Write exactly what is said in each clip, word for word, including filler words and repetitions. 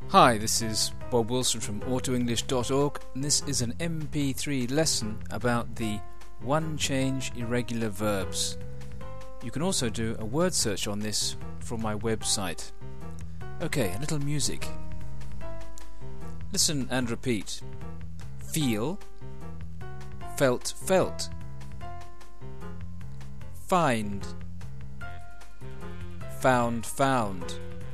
Hi, this is Bob Wilson from auto english dot org, and this is an M P three lesson about the one-change irregular verbs. You can also do a word search on this from my website. Okay, a little music. Listen and repeat. Feel, felt, felt. Find, found, found.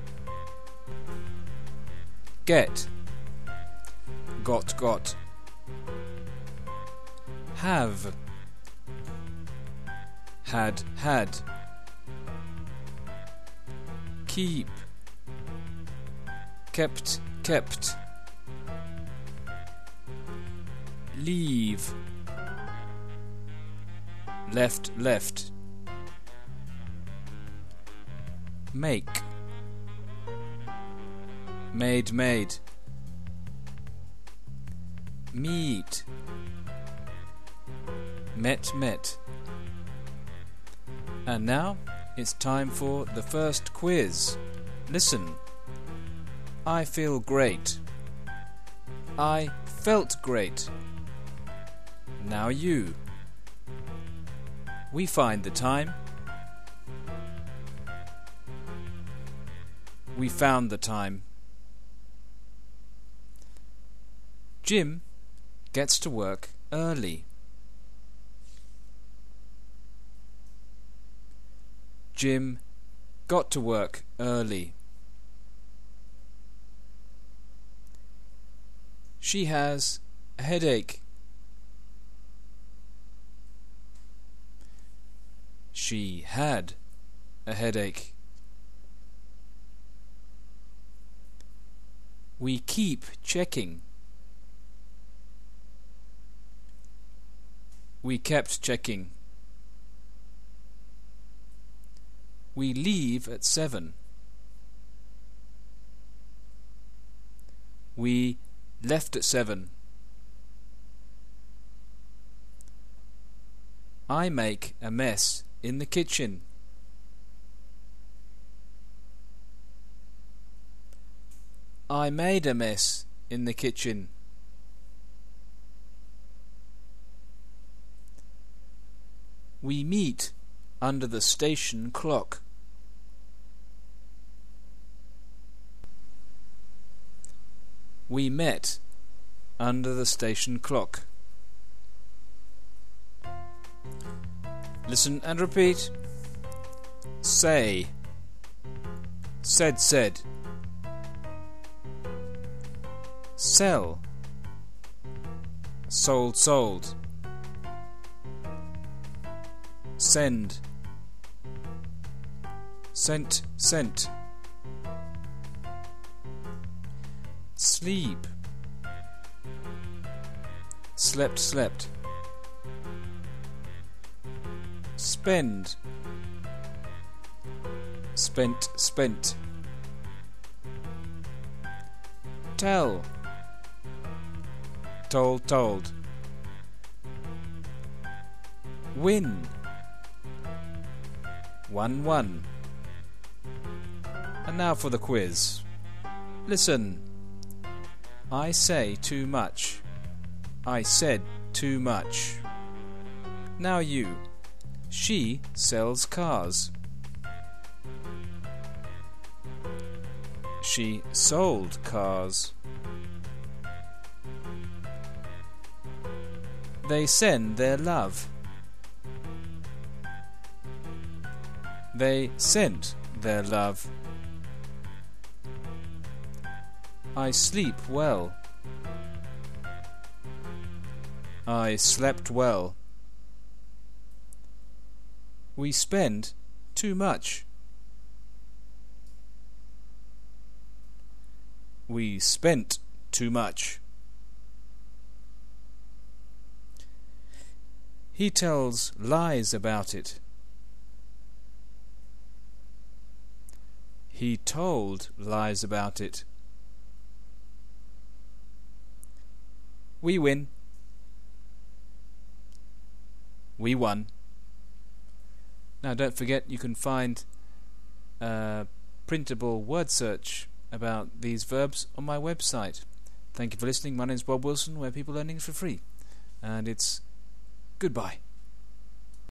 Get, got, got. Have, had, had. Keep, kept, kept. Leave, left, left. Make, made, made. Meet, met, met. And now it's time for the first quiz. Listen. I feel great. I felt great. Now you. We find the time. We found the time. Jim gets to work early. Jim got to work early. She has a headache. She had a headache. We keep checking. We kept checking. We leave at seven. We left at seven. I make a mess in the kitchen. I made a mess in the kitchen. We meet under the station clock. We met under the station clock. Listen and repeat. Say, said, said. Sell, sold, sold. Send, sent, sent. Sleep, slept, slept. Spend, spent, spent. Tell, told, told. Win, won, won. And now for the quiz. Listen. I say too much. I said too much. Now you. She sells cars. She sold cars. They send their love. They sent their love. I sleep well. I slept well. We spend too much. We spent too much. He tells lies about it. He told lies about it. We win. We won. Now don't forget you can find a printable word search about these verbs on my website. Thank you for listening. My name is Bob Wilson, where people learn English for free. And it's goodbye.